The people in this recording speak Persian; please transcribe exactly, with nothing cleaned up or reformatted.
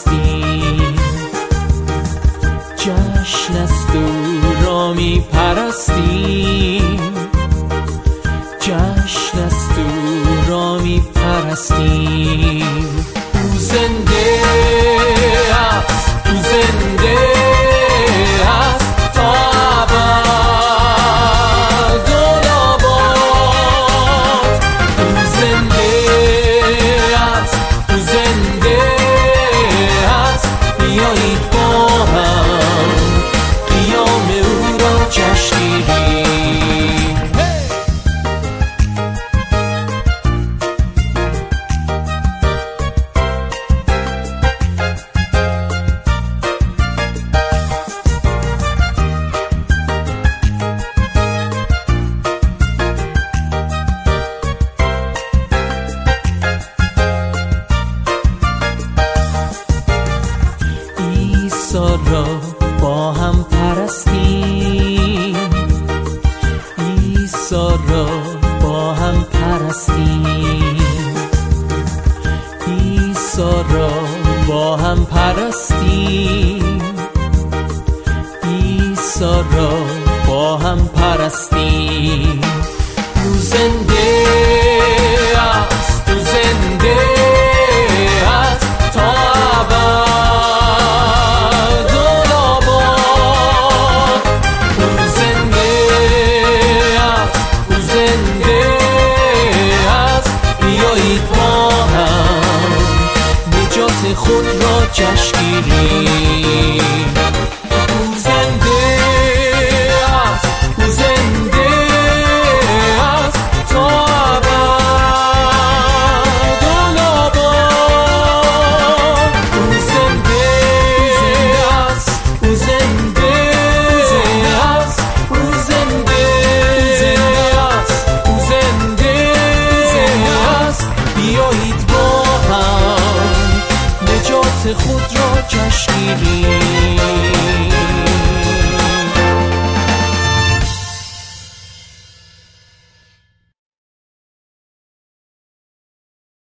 پرستیم، جشن است و را می پرستیم، جشن است و را می پرستیم. او زنده است، او زنده است تا ابد و آباد. او زنده است، او زنده است، بیایید با هم قیام او را جشن گیریم. عیسی را با هم پرستیم، عیسی را با هم پرستیم، عیسی را با هم پرستیم، عیسی را با هم پرستیم. او زنده است، او زنده است تا خود را جشن گیریم. او زنده است، او زنده است تا ابد و آباد. او زنده است، او زنده است، او زنده است، او زنده است، بیایید با هم نجات خود را جشن گیریم.